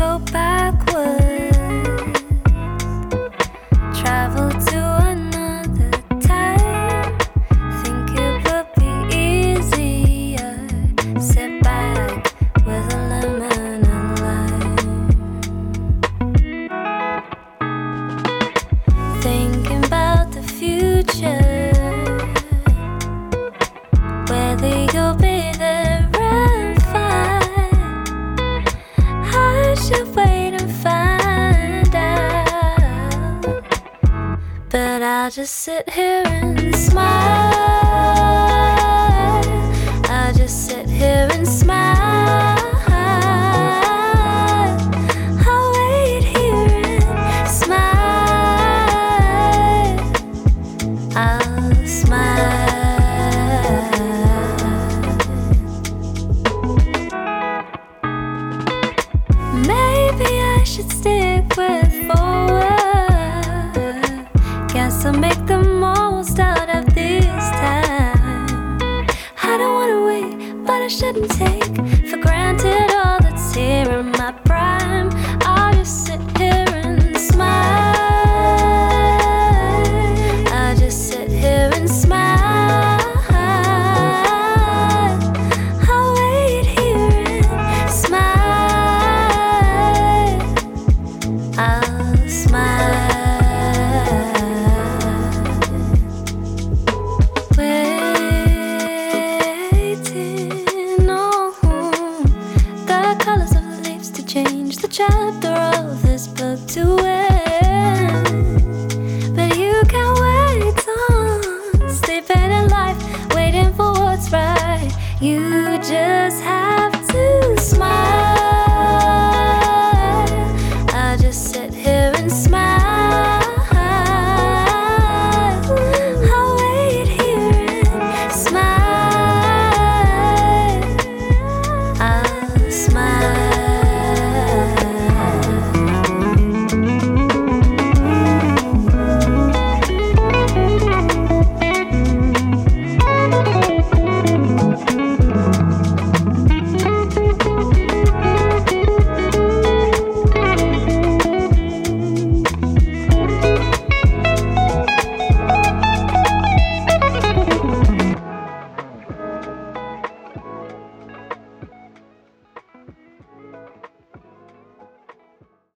go backwards, travel to another time. Think it would be easier. Sit back with a lemon and lime. Thinking about the future, whether you'll be there and fine. I should wait and find out, but I'll just sit here and smile. I'll just sit here and smile. I'll wait here and smile. I'll smile. Maybe I should stick with forward. Guess I'll make the most out of this time. I don't wanna wait, but I shouldn't take for granted all that's here in my prime. I'll just sit here and smile. I'll just sit here and smile. I'll wait here and smile. I'll smile. Waiting on the colors of the leaves to change the chapter